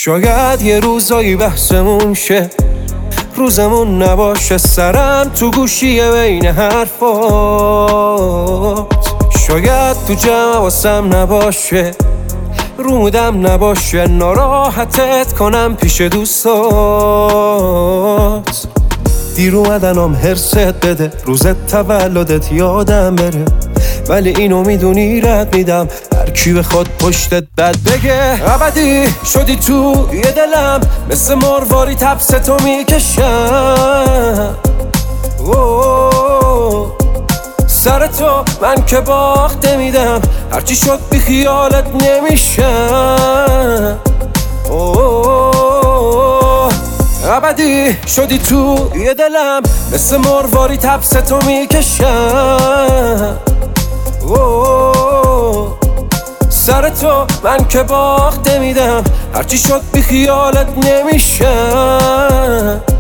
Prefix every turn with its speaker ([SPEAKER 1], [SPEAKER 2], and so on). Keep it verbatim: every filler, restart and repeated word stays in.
[SPEAKER 1] شاید یه روزایی بحثمون شه، روزمون نباشه سرم تو گوشی بین حرفات. شاید تو جمع واسم نباشه، رودم نباشه ناراحتت کنم پیش دوستات. دیر اومدنم هرست بده، روزت تولدت یادم بره، ولی اینو میدونی رد میدم هر کی بخواد پشتت بد بگه. ابدی شدی تو یه دلم، مثل مرواری تبستو میکشم. سر تو من که باخته میدم، هرچی شد بی خیالت نمیشم. ابدی شدی تو یه دلم، مثل مرواری تبستو میکشم. سر تو من که باخته میدم، هرچی شد بی خیالت نمیشم.